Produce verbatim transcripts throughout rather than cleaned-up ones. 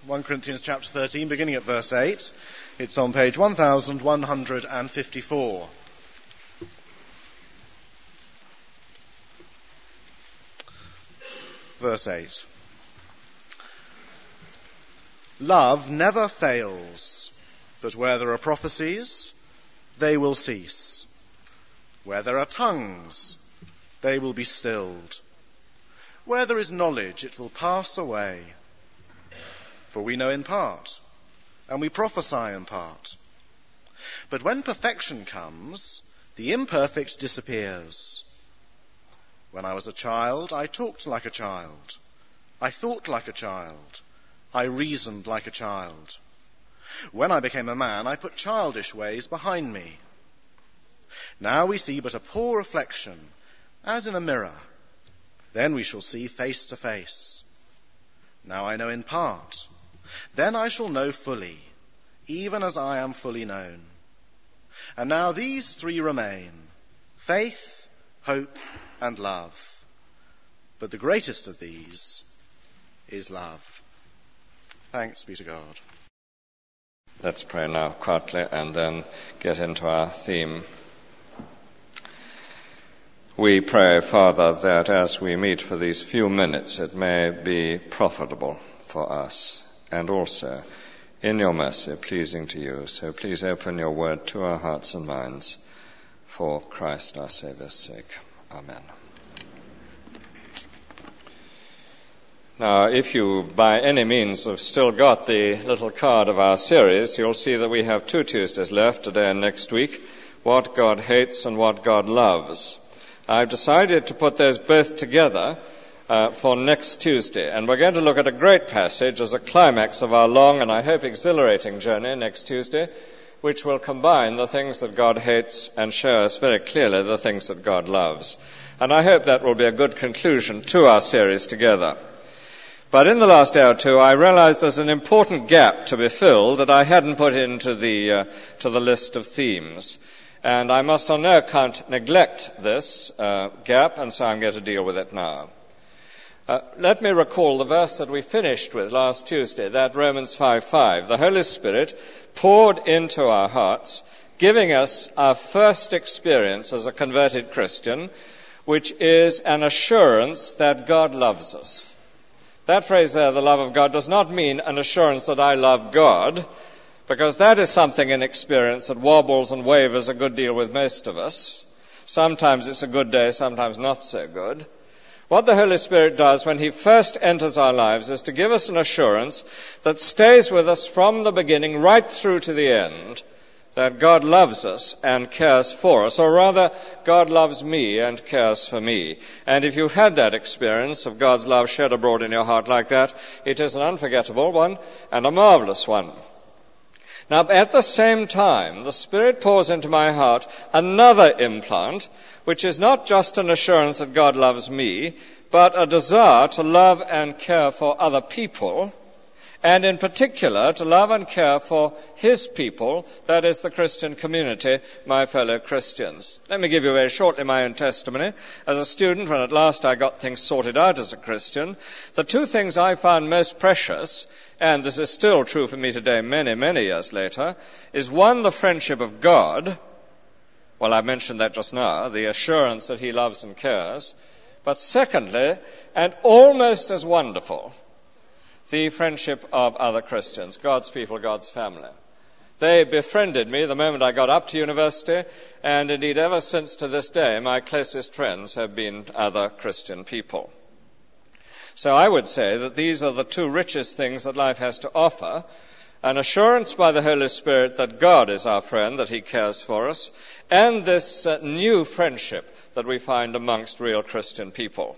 First Corinthians chapter thirteen, beginning at verse eight. It's on page one thousand one hundred fifty-four. Verse eight. Love never fails, but where there are prophecies, they will cease. Where there are tongues, they will be stilled. Where there is knowledge, it will pass away. For we know in part, and we prophesy in part. But when perfection comes, the imperfect disappears. When I was a child, I talked like a child. I thought like a child. I reasoned like a child. When I became a man, I put childish ways behind me. Now we see but a poor reflection, as in a mirror. Then we shall see face to face. Now I know in part. Then I shall know fully, even as I am fully known. And now these three remain: faith, hope, and love. But the greatest of these is love. Thanks be to God. Let's pray now quietly and then get into our theme. We pray, Father, that as we meet for these few minutes, it may be profitable for us and also, in your mercy, pleasing to you. So please open your word to our hearts and minds for Christ our Saviour's sake. Amen. Now, if you by any means have still got the little card of our series, you'll see that we have two Tuesdays left, today and next week, What God Hates and What God Loves. I've decided to put those both together uh, for next Tuesday, and we're going to look at a great passage as a climax of our long and I hope exhilarating journey next Tuesday, which will combine the things that God hates and show us very clearly the things that God loves. And I hope that will be a good conclusion to our series together. But in the last day or two, I realized there's an important gap to be filled that I hadn't put into the uh, to the list of themes. And I must on no account neglect this uh, gap, and so I'm going to deal with it now. Uh, let me recall the verse that we finished with last Tuesday, that Romans five five. The Holy Spirit poured into our hearts, giving us our first experience as a converted Christian, which is an assurance that God loves us. That phrase there, the love of God, does not mean an assurance that I love God, because that is something in experience that wobbles and wavers a good deal with most of us. Sometimes it's a good day, sometimes not so good. What the Holy Spirit does when he first enters our lives is to give us an assurance that stays with us from the beginning right through to the end, that God loves us and cares for us, or rather, God loves me and cares for me. And if you've had that experience of God's love shed abroad in your heart like that, it is an unforgettable one and a marvelous one. Now, at the same time, the Spirit pours into my heart another implant, which is not just an assurance that God loves me, but a desire to love and care for other people, and in particular to love and care for his people, that is the Christian community, my fellow Christians. Let me give you very shortly my own testimony. As a student, when at last I got things sorted out as a Christian, the two things I found most precious, and this is still true for me today many, many years later, is one, the friendship of God. Well, I mentioned that just now, the assurance that he loves and cares. But secondly, and almost as wonderful, the friendship of other Christians, God's people, God's family. They befriended me the moment I got up to university, and indeed ever since to this day, my closest friends have been other Christian people. So I would say that these are the two richest things that life has to offer: an assurance by the Holy Spirit that God is our friend, that he cares for us, and this uh, new friendship that we find amongst real Christian people.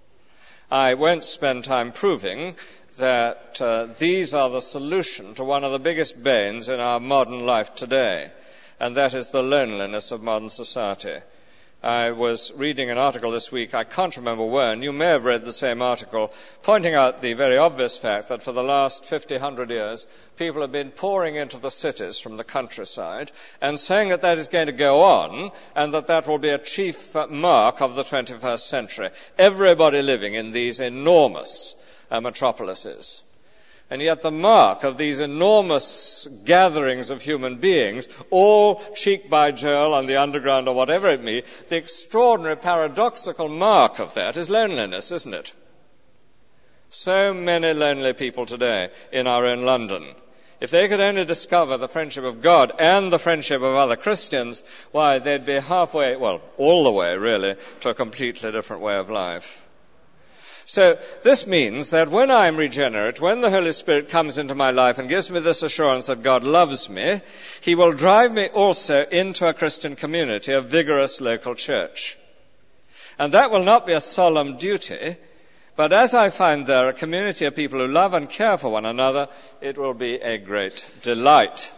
I won't spend time proving that uh, these are the solution to one of the biggest banes in our modern life today, and that is the loneliness of modern society. I was reading an article this week, I can't remember when, you may have read the same article, pointing out the very obvious fact that for the last fifty, one hundred years, people have been pouring into the cities from the countryside and saying that that is going to go on and that that will be a chief mark of the twenty-first century. Everybody living in these enormous uh, metropolises. And yet the mark of these enormous gatherings of human beings, all cheek by jowl on the underground or whatever it may be, the extraordinary paradoxical mark of that is loneliness, isn't it? So many lonely people today in our own London. If they could only discover the friendship of God and the friendship of other Christians, why, they'd be halfway, well, all the way, really, to a completely different way of life. So this means that when I'm regenerate, when the Holy Spirit comes into my life and gives me this assurance that God loves me, He will drive me also into a Christian community, a vigorous local church. And that will not be a solemn duty, but as I find there a community of people who love and care for one another, it will be a great delight.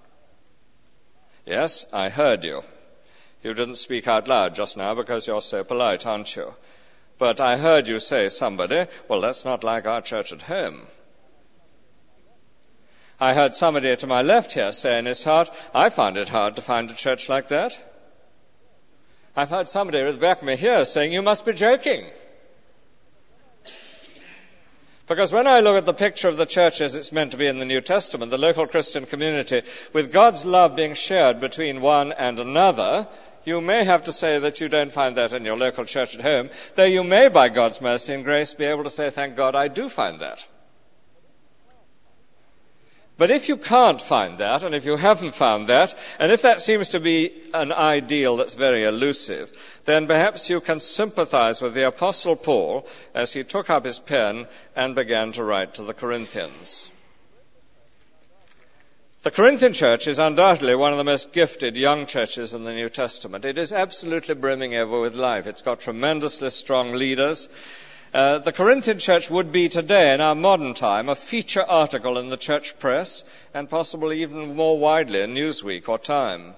Yes, I heard you. You didn't speak out loud just now because you're so polite, aren't you? But I heard you say, somebody, well, that's not like our church at home. I heard somebody to my left here say in his heart, I find it hard to find a church like that. I've heard somebody at the back of me here saying, you must be joking. Because when I look at the picture of the church as it's meant to be in the New Testament, the local Christian community, with God's love being shared between one and another, you may have to say that you don't find that in your local church at home, though you may, by God's mercy and grace, be able to say, thank God, I do find that. But if you can't find that, and if you haven't found that, and if that seems to be an ideal that's very elusive, then perhaps you can sympathize with the Apostle Paul as he took up his pen and began to write to the Corinthians. The Corinthian church is undoubtedly one of the most gifted young churches in the New Testament. It is absolutely brimming over with life. It's got tremendously strong leaders. Uh, the Corinthian church would be today, in our modern time, a feature article in the church press, and possibly even more widely in Newsweek or Time.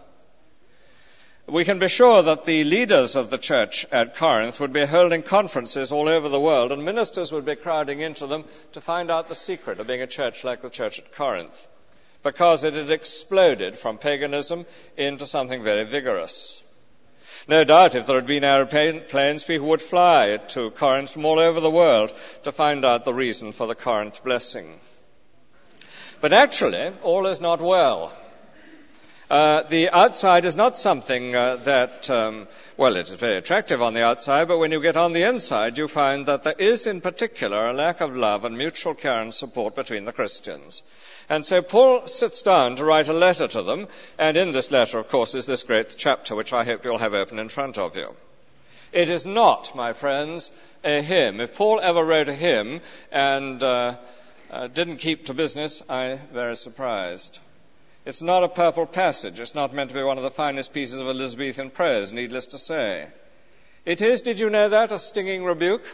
We can be sure that the leaders of the church at Corinth would be holding conferences all over the world, and ministers would be crowding into them to find out the secret of being a church like the church at Corinth, because it had exploded from paganism into something very vigorous. No doubt if there had been aeroplanes, people would fly to Corinth from all over the world to find out the reason for the Corinth blessing. But actually, all is not well. Uh, the outside is not something uh, that, um, well, it is very attractive on the outside, but when you get on the inside, you find that there is in particular a lack of love and mutual care and support between the Christians. And so Paul sits down to write a letter to them, and in this letter, of course, is this great chapter, which I hope you'll have open in front of you. It is not, my friends, a hymn. If Paul ever wrote a hymn and uh, uh, didn't keep to business, I'm very surprised. It's not a purple passage. It's not meant to be one of the finest pieces of Elizabethan prose, needless to say. It is, did you know that, a stinging rebuke?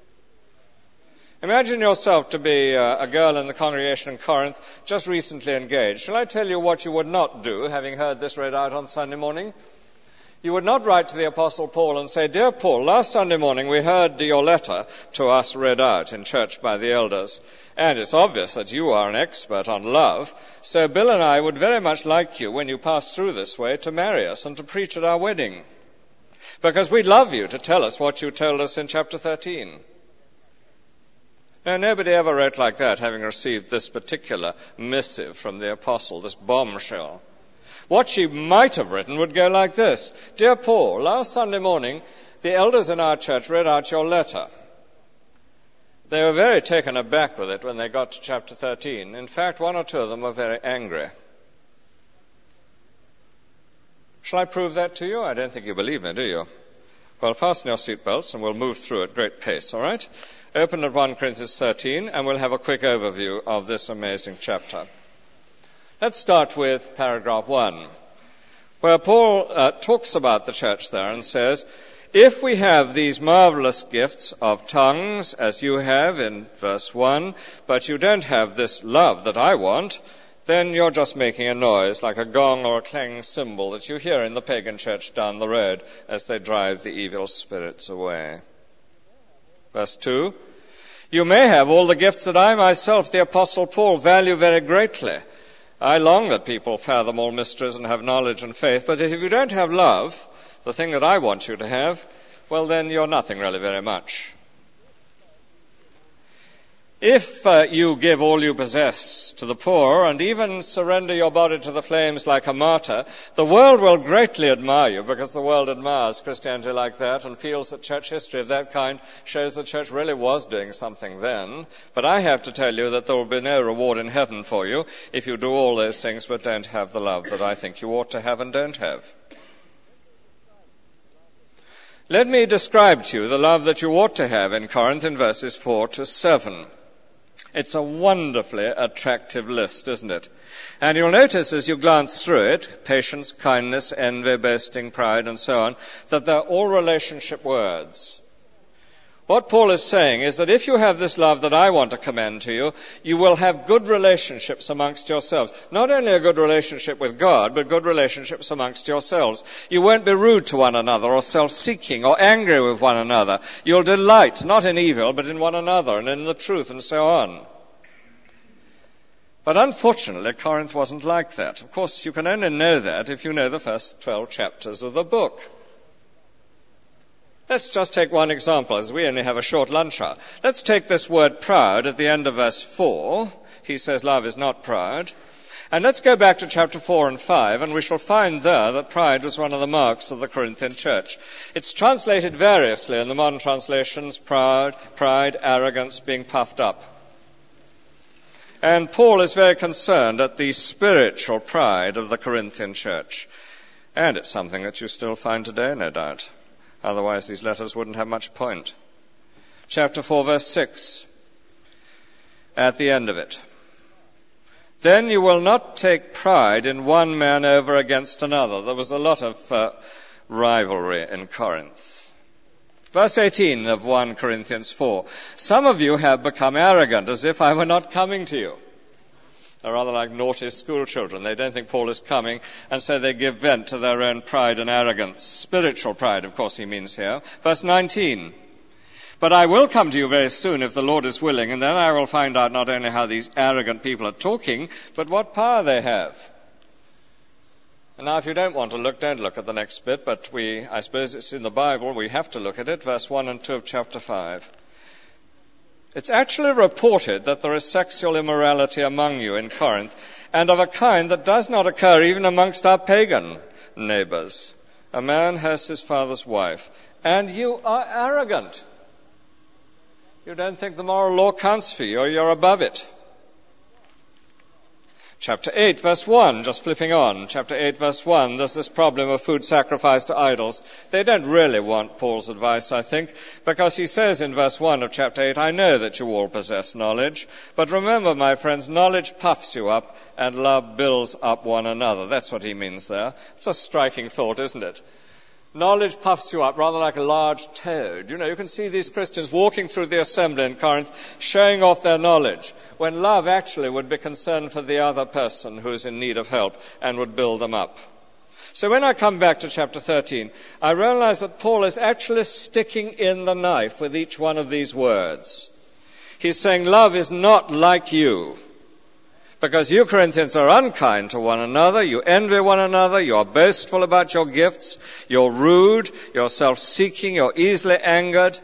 Imagine yourself to be uh, a girl in the congregation in Corinth, just recently engaged. Shall I tell you what you would not do, having heard this read out on Sunday morning? You would not write to the Apostle Paul and say, Dear Paul, last Sunday morning we heard your letter to us read out in church by the elders, and it's obvious that you are an expert on love, so Bill and I would very much like you, when you pass through this way, to marry us and to preach at our wedding, because we'd love you to tell us what you told us in chapter thirteen. Now, nobody ever wrote like that, having received this particular missive from the apostle, this bombshell. What she might have written would go like this. Dear Paul, last Sunday morning, the elders in our church read out your letter. They were very taken aback with it when they got to chapter thirteen. In fact, one or two of them were very angry. Shall I prove that to you? I don't think you believe me, do you? Well, fasten your seatbelts and we'll move through at great pace, all right? Open at First Corinthians thirteen and we'll have a quick overview of this amazing chapter. Let's start with paragraph one, where Paul uh, talks about the church there and says, if we have these marvelous gifts of tongues, as you have in verse one, but you don't have this love that I want, then you're just making a noise like a gong or a clanging cymbal that you hear in the pagan church down the road as they drive the evil spirits away. Verse two, you may have all the gifts that I myself, the Apostle Paul, value very greatly. I long that people fathom all mysteries and have knowledge and faith, but if you don't have love, the thing that I want you to have, well then you're nothing really very much. If uh, you give all you possess to the poor and even surrender your body to the flames like a martyr, the world will greatly admire you, because the world admires Christianity like that and feels that church history of that kind shows the church really was doing something then. But I have to tell you that there will be no reward in heaven for you if you do all those things but don't have the love that I think you ought to have and don't have. Let me describe to you the love that you ought to have in Corinth in verses four to seven. It's a wonderfully attractive list, isn't it? And you'll notice as you glance through it, patience, kindness, envy, boasting, pride, and so on, that they're all relationship words. What Paul is saying is that if you have this love that I want to commend to you, you will have good relationships amongst yourselves. Not only a good relationship with God, but good relationships amongst yourselves. You won't be rude to one another or self-seeking or angry with one another. You'll delight not in evil, but in one another and in the truth and so on. But unfortunately, Corinth wasn't like that. Of course, you can only know that if you know the first twelve chapters of the book. Let's just take one example, as we only have a short lunch hour. Let's take this word proud at the end of verse four. He says love is not proud. And let's go back to chapter four and five, and we shall find there that pride was one of the marks of the Corinthian church. It's translated variously in the modern translations, proud, pride, arrogance, being puffed up. And Paul is very concerned at the spiritual pride of the Corinthian church. And it's something that you still find today, no doubt. Otherwise, these letters wouldn't have much point. Chapter four, verse six, at the end of it. Then you will not take pride in one man over against another. There was a lot of uh, rivalry in Corinth. Verse eighteen of First Corinthians four. Some of you have become arrogant, as if I were not coming to you. They're rather like naughty school children. They don't think Paul is coming, and so they give vent to their own pride and arrogance. Spiritual pride, of course, he means here. Verse nineteen. But I will come to you very soon if the Lord is willing, and then I will find out not only how these arrogant people are talking, but what power they have. And now if you don't want to look, don't look at the next bit, but we, I suppose it's in the Bible, we have to look at it, verse one and two of chapter five. It's actually reported that there is sexual immorality among you in Corinth, and of a kind that does not occur even amongst our pagan neighbors. A man has his father's wife, and you are arrogant. You don't think the moral law counts for you, or you're above it. Chapter eight, verse one, just flipping on. Chapter eight, verse one, there's this problem of food sacrificed to idols. They don't really want Paul's advice, I think, because he says in verse one of chapter eight, I know that you all possess knowledge, but remember, my friends, knowledge puffs you up and love builds up one another. That's what he means there. It's a striking thought, isn't it? Knowledge puffs you up, rather like a large toad. You know, you can see these Christians walking through the assembly in Corinth, showing off their knowledge, when love actually would be concerned for the other person who is in need of help and would build them up. So when I come back to chapter thirteen, I realize that Paul is actually sticking in the knife with each one of these words. He's saying love is not like you. Because you Corinthians are unkind to one another, you envy one another, you are boastful about your gifts, you're rude, you're self-seeking, you're easily angered.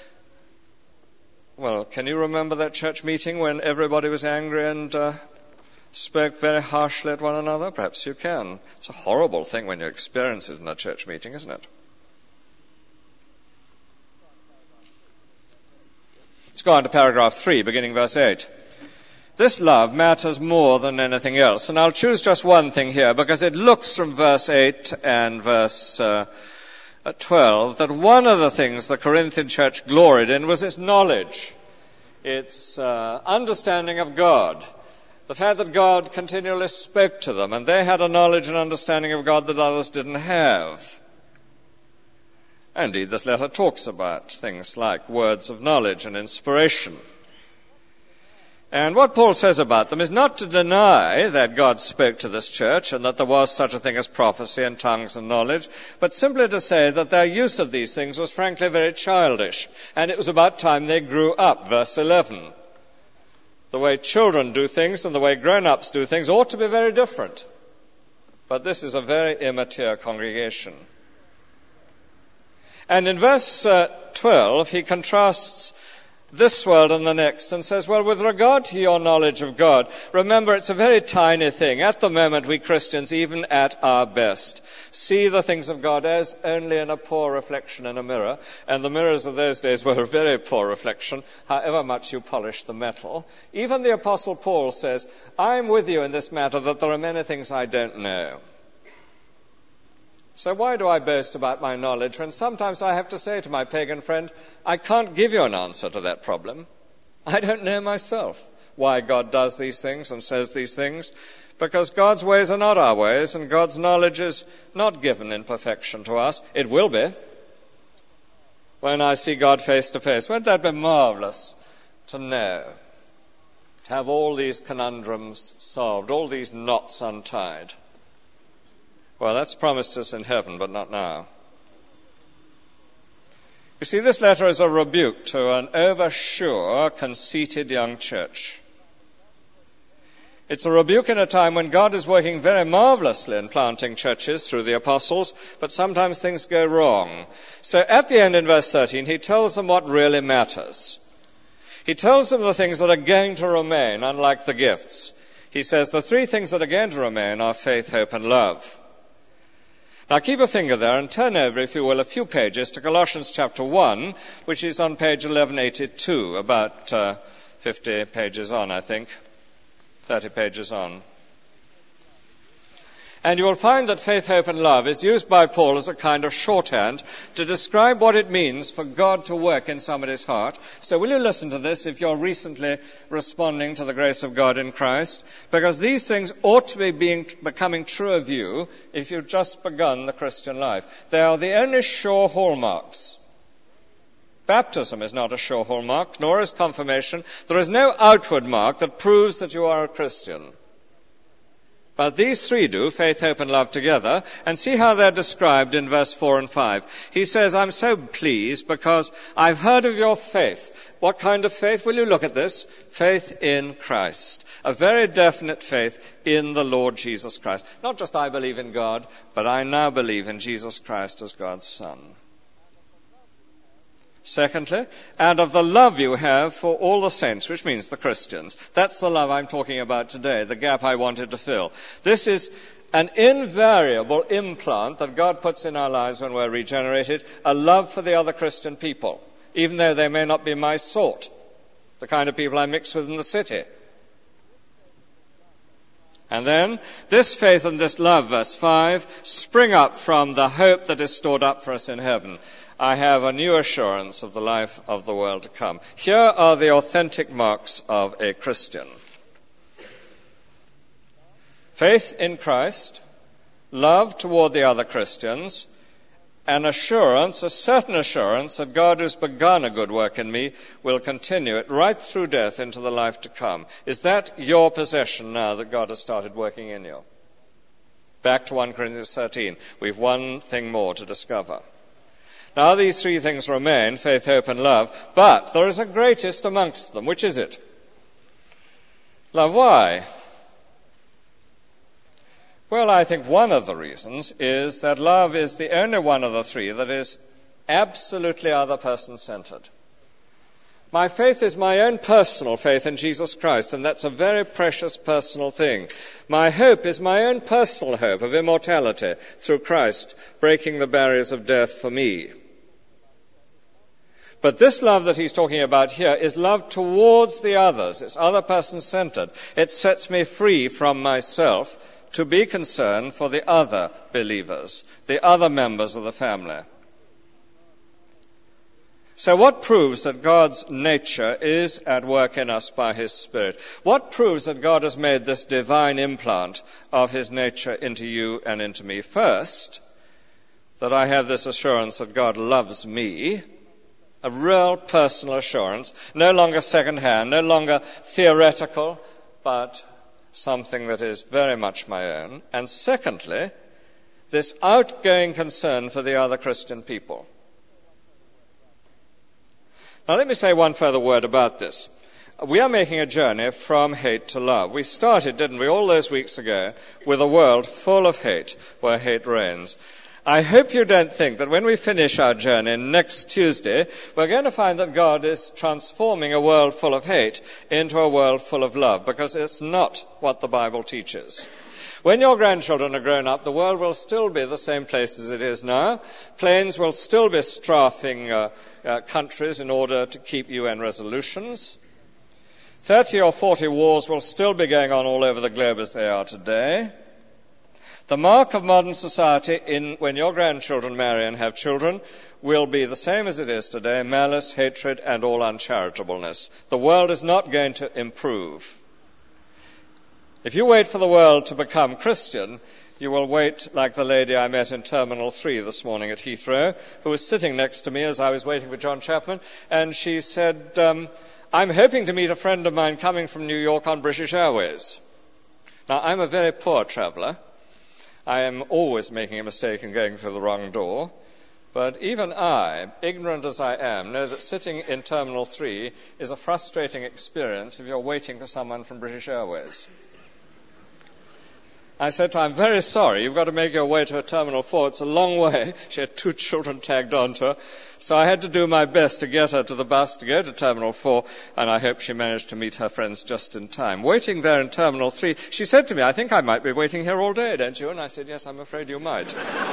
Well, can you remember that church meeting when everybody was angry and uh, spoke very harshly at one another? Perhaps you can. It's a horrible thing when you experience it in a church meeting, isn't it? Let's go on to paragraph three, beginning verse eight. This love matters more than anything else. And I'll choose just one thing here because it looks from verse eight and verse uh, twelve that one of the things the Corinthian church gloried in was its knowledge, its uh, understanding of God, the fact that God continually spoke to them, and they had a knowledge and understanding of God that others didn't have. Indeed, this letter talks about things like words of knowledge and inspiration. And what Paul says about them is not to deny that God spoke to this church and that there was such a thing as prophecy and tongues and knowledge, but simply to say that their use of these things was frankly very childish, and it was about time they grew up. Verse eleven. The way children do things and the way grown-ups do things ought to be very different. But this is a very immature congregation. And in verse uh, twelve, he contrasts this world and the next, and says, well, with regard to your knowledge of God, remember it's a very tiny thing. At the moment, we Christians, even at our best, see the things of God as only in a poor reflection in a mirror, and the mirrors of those days were a very poor reflection, however much you polish the metal. Even the Apostle Paul says, I'm with you in this matter, that there are many things I don't know. So why do I boast about my knowledge when sometimes I have to say to my pagan friend, I can't give you an answer to that problem. I don't know myself why God does these things and says these things, because God's ways are not our ways, and God's knowledge is not given in perfection to us. It will be when I see God face to face. Won't that be marvelous to know, to have all these conundrums solved, all these knots untied? Well, that's promised us in heaven, but not now. You see, this letter is a rebuke to an oversure, conceited young church. It's a rebuke in a time when God is working very marvelously in planting churches through the apostles, but sometimes things go wrong. So at the end in verse thirteen, he tells them what really matters. He tells them the things that are going to remain, unlike the gifts. He says the three things that are going to remain are faith, hope, and love. Now keep a finger there and turn over, if you will, a few pages to Colossians chapter one, which is on page eleven eighty-two, about uh, fifty pages on, I think, thirty pages on. And you will find that faith, hope, and love is used by Paul as a kind of shorthand to describe what it means for God to work in somebody's heart. So will you listen to this if you're recently responding to the grace of God in Christ? Because these things ought to be being, becoming true of you if you've just begun the Christian life. They are the only sure hallmarks. Baptism is not a sure hallmark, nor is confirmation. There is no outward mark that proves that you are a Christian. But these three do, faith, hope, and love together, and see how they're described in verse four and five. He says, I'm so pleased because I've heard of your faith. What kind of faith? Will you look at this? Faith in Christ. A very definite faith in the Lord Jesus Christ. Not just I believe in God, but I now believe in Jesus Christ as God's Son. Secondly, and of the love you have for all the saints, which means the Christians. That's the love I'm talking about today, the gap I wanted to fill. This is an invariable implant that God puts in our lives when we're regenerated, a love for the other Christian people, even though they may not be my sort, the kind of people I mix with in the city. And then, this faith and this love, verse five, spring up from the hope that is stored up for us in heaven. I have a new assurance of the life of the world to come. Here are the authentic marks of a Christian. Faith in Christ, love toward the other Christians, an assurance, a certain assurance that God who's begun a good work in me will continue it right through death into the life to come. Is that your possession now that God has started working in you? Back to First Corinthians thirteen. We've one thing more to discover. Now these three things remain, faith, hope, and love, but there is a greatest amongst them. Which is it? Love. Why? Well, I think one of the reasons is that love is the only one of the three that is absolutely other person-centered. My faith is my own personal faith in Jesus Christ, and that's a very precious personal thing. My hope is my own personal hope of immortality through Christ breaking the barriers of death for me. But this love that he's talking about here is love towards the others. It's other person-centered. It sets me free from myself to be concerned for the other believers, the other members of the family. So what proves that God's nature is at work in us by his Spirit? What proves that God has made this divine implant of his nature into you and into me? First, that I have this assurance that God loves me, a real personal assurance, no longer second-hand, no longer theoretical, but something that is very much my own. And secondly, this outgoing concern for the other Christian people. Now let me say one further word about this. We are making a journey from hate to love. We started, didn't we, all those weeks ago, with a world full of hate, where hate reigns. I hope you don't think that when we finish our journey next Tuesday, we're going to find that God is transforming a world full of hate into a world full of love, because it's not what the Bible teaches. When your grandchildren are grown up, the world will still be the same place as it is now. Planes will still be strafing uh, uh, countries in order to keep U N resolutions. Thirty or forty wars will still be going on all over the globe as they are today. The mark of modern society in when your grandchildren marry and have children will be the same as it is today: malice, hatred, and all uncharitableness. The world is not going to improve. If you wait for the world to become Christian, you will wait like the lady I met in Terminal three this morning at Heathrow, who was sitting next to me as I was waiting for John Chapman, and she said, um, I'm hoping to meet a friend of mine coming from New York on British Airways. Now, I'm a very poor traveller. I am always making a mistake and going through the wrong door. But even I, ignorant as I am, know that sitting in Terminal three is a frustrating experience if you're waiting for someone from British Airways. I said to her, I'm very sorry, you've got to make your way to a Terminal four. It's a long way. She had two children tagged onto her. So I had to do my best to get her to the bus to go to Terminal four, and I hope she managed to meet her friends just in time. Waiting there in Terminal three, she said to me, I think I might be waiting here all day, don't you? And I said, yes, I'm afraid you might.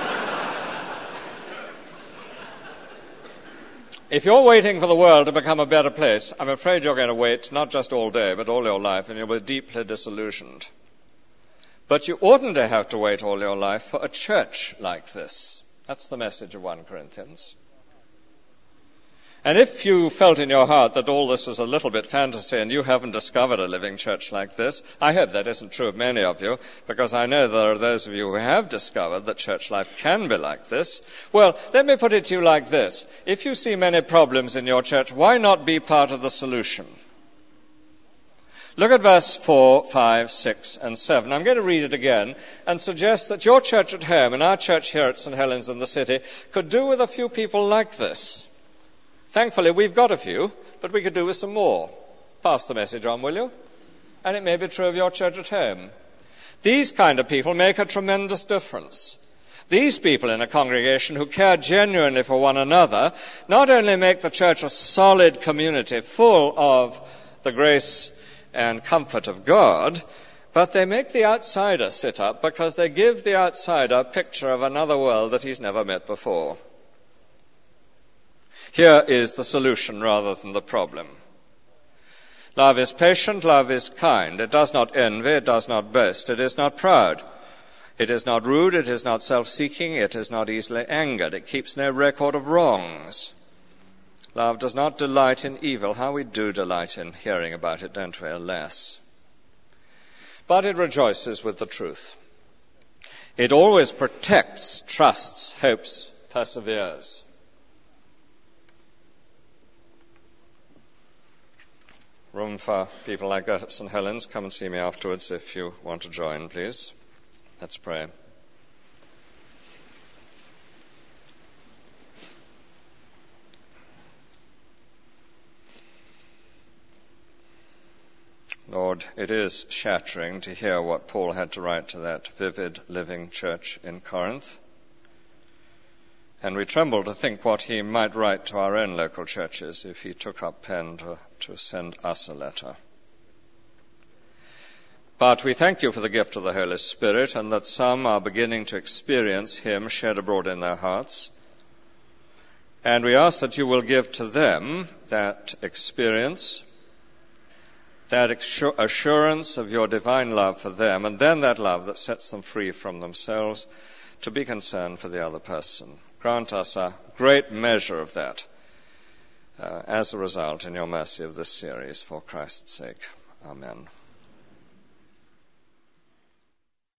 If you're waiting for the world to become a better place, I'm afraid you're going to wait not just all day, but all your life, and you'll be deeply disillusioned. But you oughtn't to have to wait all your life for a church like this. That's the message of First Corinthians. And if you felt in your heart that all this was a little bit fantasy and you haven't discovered a living church like this, I hope that isn't true of many of you, because I know there are those of you who have discovered that church life can be like this. Well, let me put it to you like this. If you see many problems in your church, why not be part of the solution? Look at verse four, five, six, and seven. I'm going to read it again and suggest that your church at home and our church here at Saint Helens in the city could do with a few people like this. Thankfully, we've got a few, but we could do with some more. Pass the message on, will you? And it may be true of your church at home. These kind of people make a tremendous difference. These people in a congregation who care genuinely for one another not only make the church a solid community full of the grace and comfort of God, but they make the outsider sit up because they give the outsider a picture of another world that he's never met before. Here is the solution rather than the problem. Love is patient, love is kind. It does not envy, it does not boast, it is not proud. It is not rude, it is not self-seeking, it is not easily angered. It keeps no record of wrongs. Love does not delight in evil. How we do delight in hearing about it, don't we, alas? But it rejoices with the truth. It always protects, trusts, hopes, perseveres. Room for people like that at Saint Helens. Come and see me afterwards if you want to join, please. Let's pray. Lord, it is shattering to hear what Paul had to write to that vivid, living church in Corinth. And we tremble to think what he might write to our own local churches if he took up pen to, to send us a letter. But we thank you for the gift of the Holy Spirit, and that some are beginning to experience him shed abroad in their hearts. And we ask that you will give to them that experience, that assurance of your divine love for them, and then that love that sets them free from themselves to be concerned for the other person. Grant us a great measure of that uh, as a result in your mercy of this series, for Christ's sake. Amen.